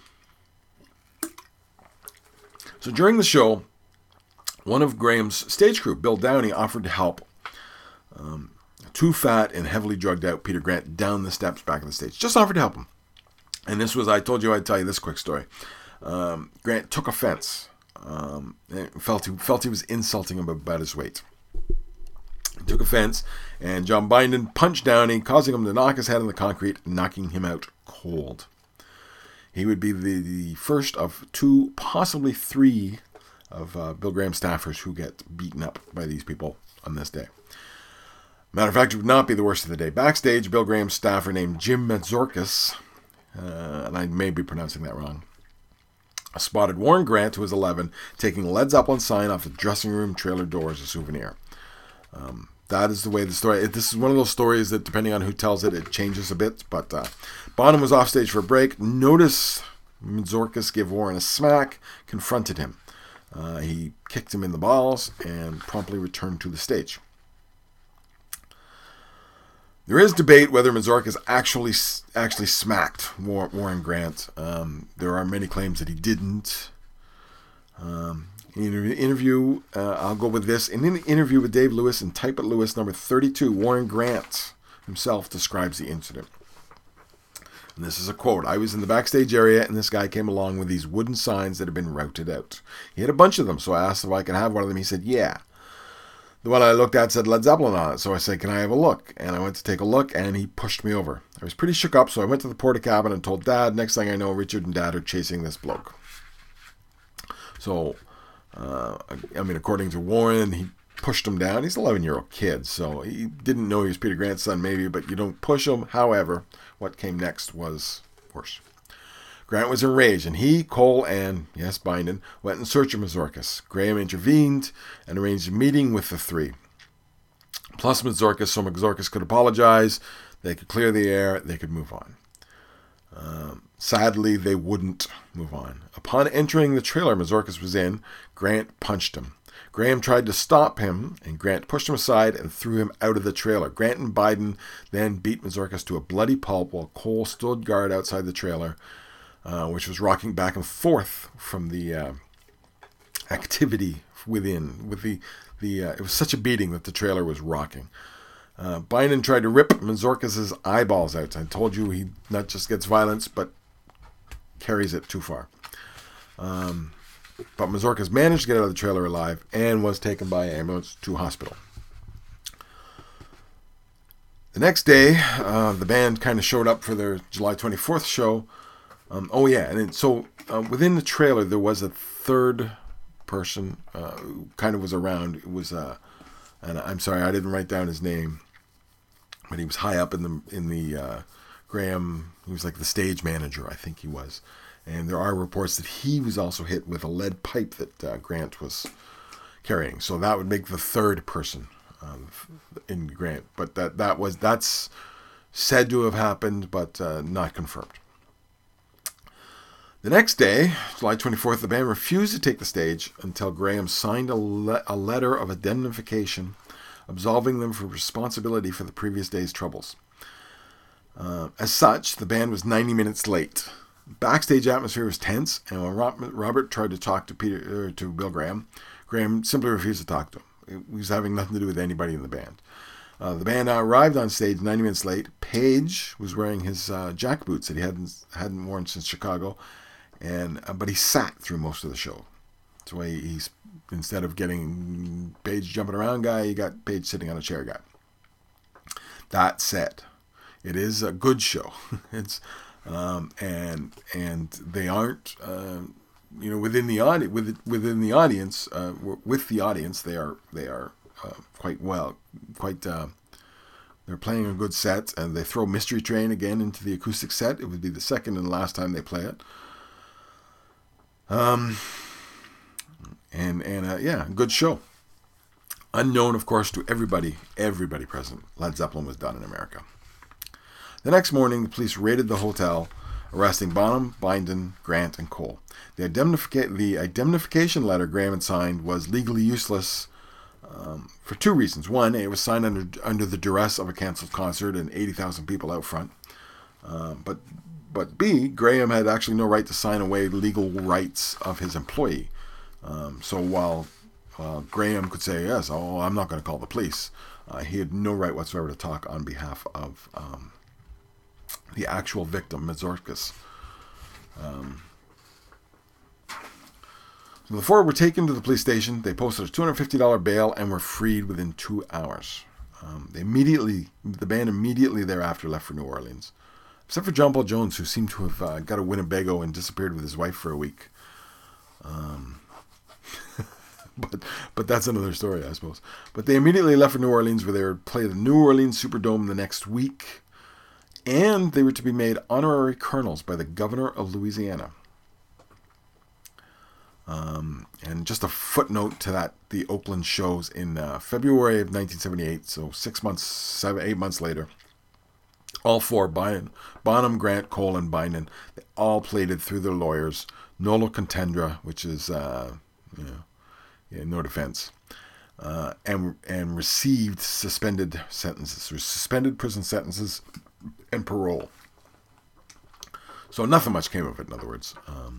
So during the show, one of Graham's stage crew, Bill Downey, offered to help too fat and heavily drugged out Peter Grant down the steps back of the stage. Just offered to help him. And this was, I told you I'd tell you this quick story. Grant took offense. Felt he was insulting him about his weight. He took offense, and John Bynden punched Downey, causing him to knock his head on the concrete, knocking him out cold. He would be the first of 2, possibly 3 of Bill Graham's staffers who get beaten up by these people on this day. Matter of fact, it would not be the worst of the day. Backstage, Bill Graham's staffer named Jim Medzorkis, and I may be pronouncing that wrong, spotted Warren Grant, who was 11, taking a Led Zeppelin sign off the dressing room trailer door as a souvenir. That is the way the story... This is one of those stories that, depending on who tells it, it changes a bit. But Bonham was off stage for a break. Notice Medzorkis gave Warren a smack, confronted him. He kicked him in the balls and promptly returned to the stage. There is debate whether Medzorkis actually smacked Warren Grant. There are many claims that he didn't. In an interview, I'll go with this. In an interview with Dave Lewis in Type It Lewis number 32, Warren Grant himself describes the incident. And this is a quote. "I was in the backstage area, and this guy came along with these wooden signs that had been routed out. He had a bunch of them, so I asked if I could have one of them. He said, yeah. The one I looked at said Led Zeppelin on it, so I said, can I have a look? And I went to take a look, and he pushed me over. I was pretty shook up, so I went to the porta cabin and told Dad. Next thing I know, Richard and Dad are chasing this bloke." So, according to Warren, pushed him down. He's an 11-year-old kid, so he didn't know he was Peter Grant's son, maybe, but you don't push him. However, what came next was worse. Grant was enraged, and he, Cole, and, yes, Bindon, went in search of Mazorkas. Graham intervened and arranged a meeting with the three. Plus Mazorkas, so Mazorkas could apologize, they could clear the air, they could move on. Sadly, they wouldn't move on. Upon entering the trailer Mazorkas was in, Grant punched him. Graham tried to stop him, and Grant pushed him aside and threw him out of the trailer. Grant and Bindon then beat Mazorkas to a bloody pulp while Cole stood guard outside the trailer, which was rocking back and forth from the activity within. It was such a beating that the trailer was rocking. Bindon tried to rip Mazorkas' eyeballs out. I told you he not just gets violence, but carries it too far. But Mazorkas managed to get out of the trailer alive and was taken by ambulance to hospital. The next day, the band kind of showed up for their July 24th show. Within the trailer, there was a third person who kind of was around. It was, and I'm sorry, I didn't write down his name, but he was high up in the Graham. He was like the stage manager, I think he was. And there are reports that he was also hit with a lead pipe that Grant was carrying. So that would make the third person in Grant. But that's said to have happened, but not confirmed. The next day, July 24th, the band refused to take the stage until Graham signed a letter of indemnification absolving them from responsibility for the previous day's troubles. As such, the band was 90 minutes late. Backstage atmosphere was tense, and when Robert tried to talk to Bill Graham, Graham simply refused to talk to him. He was having nothing to do with anybody in the band. The band arrived on stage 90 minutes late. Page was wearing his jack boots that he hadn't worn since Chicago, but he sat through most of the show. So he's instead of getting Page jumping around guy, you got Page sitting on a chair guy. That said, it is a good show. It's and they aren't within the audience with the audience they are they're playing a good set, and they throw Mystery Train again into the acoustic set. It would be the second and last time they play it. Good show. Unknown, of course, to everybody present, Led Zeppelin was done in America. The next morning, the police raided the hotel, arresting Bonham, Bindon, Grant, and Cole. The indemnification letter Graham had signed was legally useless for two reasons. One, it was signed under the duress of a canceled concert and 80,000 people out front. But B, Graham had actually no right to sign away legal rights of his employee. So while Graham could say, yes, I'm not going to call the police, he had no right whatsoever to talk on behalf of the actual victim, Mazorkas. So the four were taken to the police station. They posted a $250 bail and were freed within 2 hours. The band immediately thereafter left for New Orleans, except for John Paul Jones, who seemed to have got a Winnebago and disappeared with his wife for a week. But that's another story, I suppose. But they immediately left for New Orleans, where they would play the New Orleans Superdome the next week, and they were to be made honorary colonels by the governor of Louisiana. And just a footnote to that, the Oakland shows in February of 1978, so 8 months later, all four, Bonham, Grant, Cole, and Bindon, they all played it through their lawyers, nolo contendere, which is, no defense, and received suspended prison sentences, and parole. So nothing much came of it, in other words.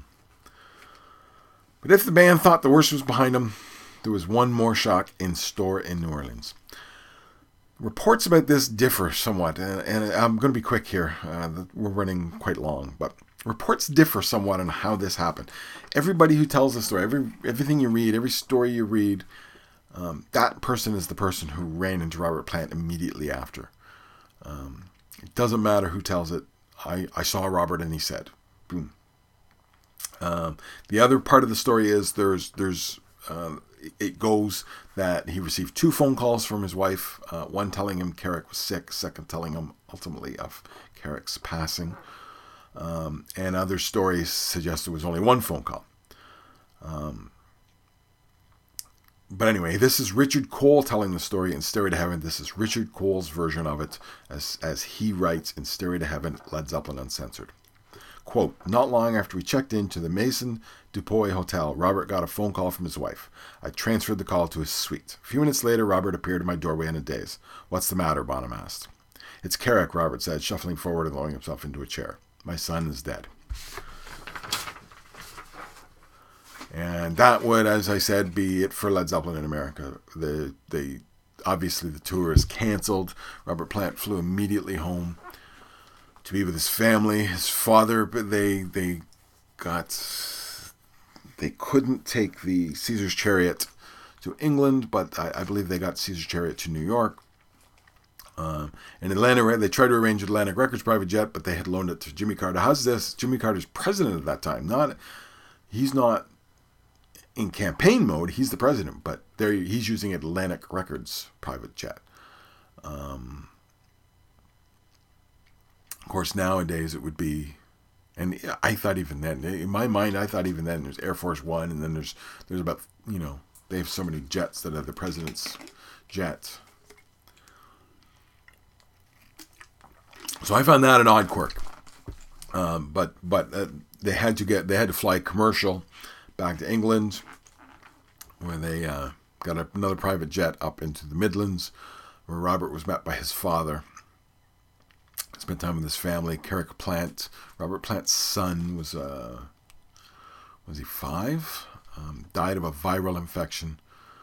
But if the band thought the worst was behind them, there was one more shock in store in New Orleans. Reports about this differ somewhat, and I'm going to be quick here. We're running quite long, but reports differ somewhat on how this happened. Everybody who tells the story, everything you read, every story you read, that person is the person who ran into Robert Plant immediately after. It doesn't matter who tells it. I saw Robert and he said, boom. The other part of the story is it goes that he received 2 phone calls from his wife, one telling him Carrick was sick, second telling him ultimately of Carrick's passing. And other stories suggest it was only 1 phone call. But anyway, this is Richard Cole telling the story in Stairway to Heaven. This is Richard Cole's version of it, as he writes in Stairway to Heaven, Led Zeppelin Uncensored. Quote, not long after we checked into the Maison Dupuy Hotel, Robert got a phone call from his wife. I transferred the call to his suite. A few minutes later, Robert appeared in my doorway in a daze. What's the matter? Bonham asked. It's Carrick, Robert said, shuffling forward and lowering himself into a chair. My son is dead. And that would, as I said, be it for Led Zeppelin in America. Obviously the tour is canceled. Robert Plant flew immediately home to be with his family, his father. But they couldn't take the Caesar's Chariot to England, but I believe they got Caesar's Chariot to New York. And Atlantic, they tried to arrange Atlantic Records private jet, but they had loaned it to Jimmy Carter. How's this? Jimmy Carter's president at that time. He's not in campaign mode. He's the president, but he's using Atlantic Records private jet. Of course, nowadays it would be, and I thought even then, in my mind, there's Air Force One, and then there's about, they have so many jets that are the president's jets. So I found that an odd quirk. But they had to fly commercial back to England, where they got another private jet up into the Midlands, where Robert was met by his father. Spent time with his family. Carrick Plant, Robert Plant's son, was he 5? Died of a viral infection,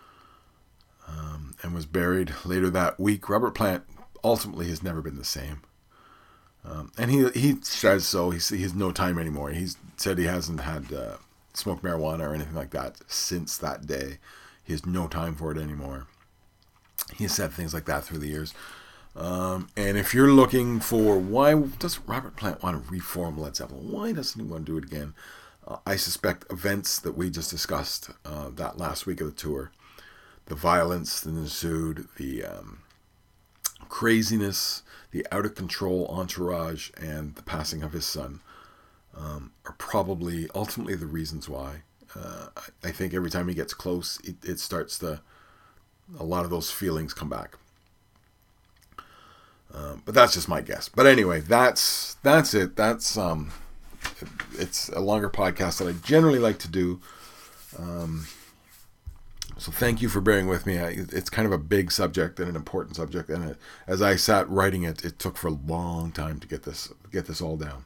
and was buried later that week. Robert Plant ultimately has never been the same. And he says so. He has no time anymore. He's said he hasn't had smoked marijuana or anything like that since that day. He has no time for it anymore. He has said things like that through the years. And if you're looking for why does Robert Plant want to reform Led Zeppelin, why doesn't he want to do it again? I suspect events that we just discussed that last week of the tour, the violence that ensued, the craziness, the out-of-control entourage, and the passing of his son are probably ultimately the reasons why. I think every time he gets close, it starts a lot of those feelings come back. But that's just my guess. But anyway, that's it. It's a longer podcast that I generally like to do. So thank you for bearing with me. It's kind of a big subject and an important subject, and as I sat writing it, it took for a long time to get this all down.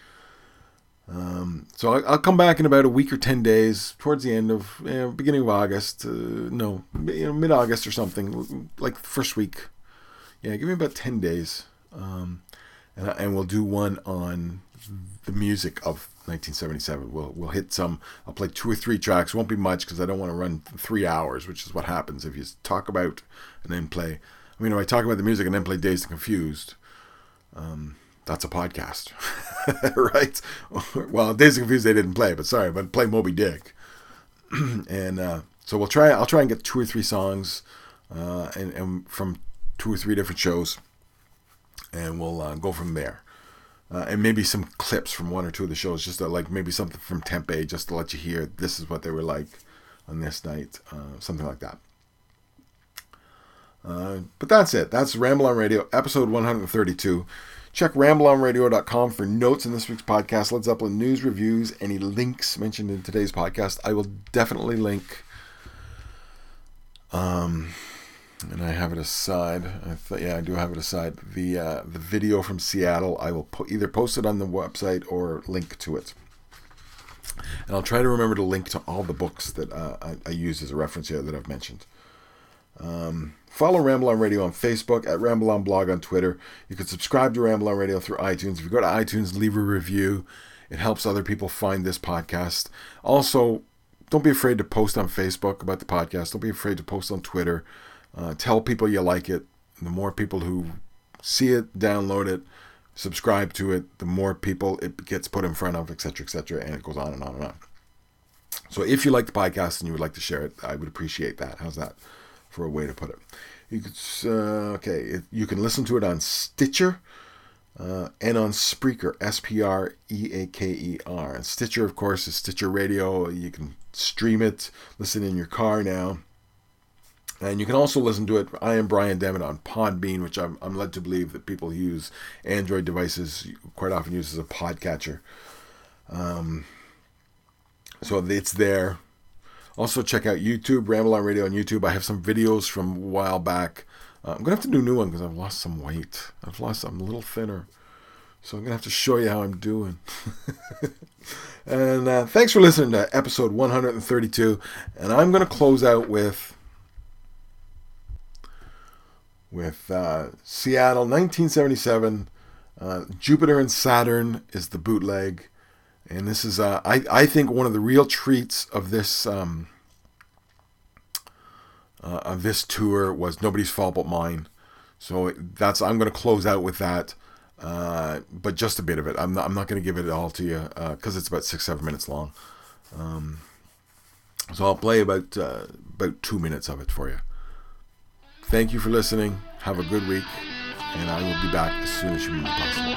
So I'll come back in about a week or 10 days, towards the end of beginning of August. Mid-August or something, like the first week. Yeah, give me about 10 days, and we'll do one on the music of 1977. We'll hit some. I'll play 2 or 3 tracks. Won't be much because I don't want to run 3 hours, which is what happens if you talk about and then play. I mean, if I talk about the music and then play Dazed and Confused, that's a podcast, right? Well, Dazed and Confused they didn't play, but play Moby Dick, and so I'll try and get 2 or 3 songs, and from 2 or 3 different shows, and we'll go from there. And maybe some clips from 1 or 2 of the shows, just like maybe something from Tempe, just to let you hear this is what they were like on this night, something like that. But that's it. That's Ramble On Radio, episode 132. Check rambleonradio.com for notes in this week's podcast, Led Zeppelin news, reviews, any links mentioned in today's podcast. I will definitely link. And I have it aside. I do have it aside. The video from Seattle, I will either post it on the website or link to it. And I'll try to remember to link to all the books that I use as a reference here that I've mentioned. Follow Ramble On Radio on Facebook, at Ramble On Blog on Twitter. You can subscribe to Ramble On Radio through iTunes. If you go to iTunes, leave a review. It helps other people find this podcast. Also, don't be afraid to post on Facebook about the podcast. Don't be afraid to post on Twitter. Tell people you like it. The more people who see it, download it, subscribe to it, the more people it gets put in front of, etc., and it goes on and on and on. So So if you like the podcast and you would like to share it, I would appreciate that. How's that for a way to put it? You could, you can listen to it on Stitcher and on Spreaker, Spreaker. And Stitcher, of course, is Stitcher Radio. You can stream it, listen in your car now. And you can also listen to it, I am Brian Devitt, on Podbean, which I'm led to believe that people who use Android devices quite often use as a podcatcher. So it's there. Also check out YouTube, Ramble On Radio on YouTube. I have some videos from a while back. I'm going to have to do a new one because I've lost some weight. I'm a little thinner. So I'm going to have to show you how I'm doing. And thanks for listening to episode 132. And I'm going to close out with Seattle, 1977. Jupiter and Saturn is the bootleg. And this is, I think, one of the real treats of this tour was Nobody's Fault But Mine. So I'm going to close out with that, but just a bit of it. I'm not going to give it all to you because it's about 6-7 minutes long. So I'll play about 2 minutes of it for you. Thank you for listening. Have a good week, and I will be back as soon as humanly possible.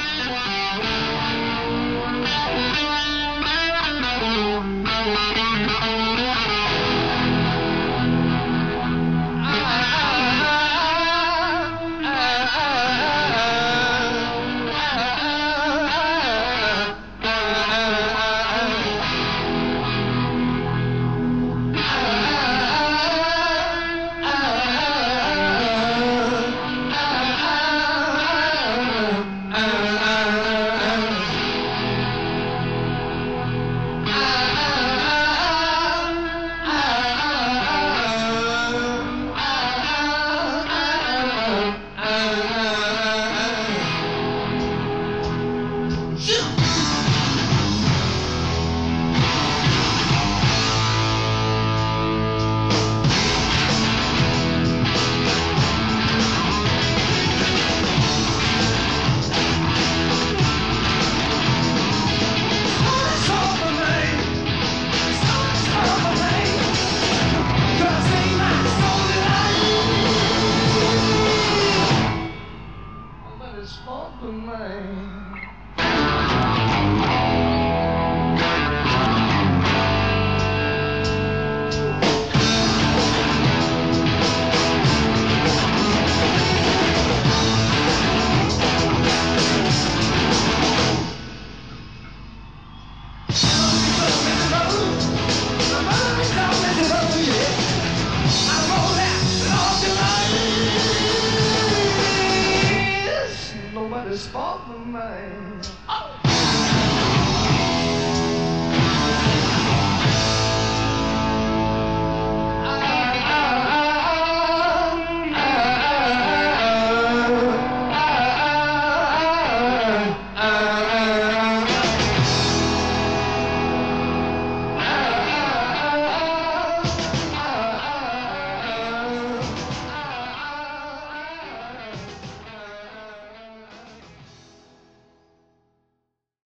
Nobody's fault but mine.